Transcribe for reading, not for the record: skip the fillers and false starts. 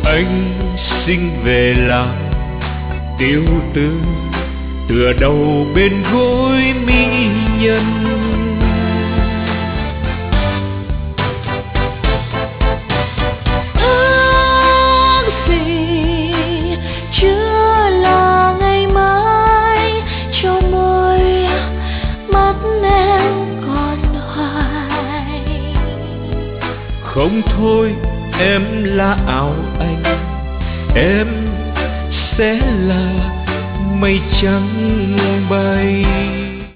anh sinh về làng tiêu tư, tựa đầu bên gối mỹ nhân. Ước gì chưa là ngày mai, cho môi mắt em còn hoài. Không thôi em là áo anh, em sẽ là mây trắng bay.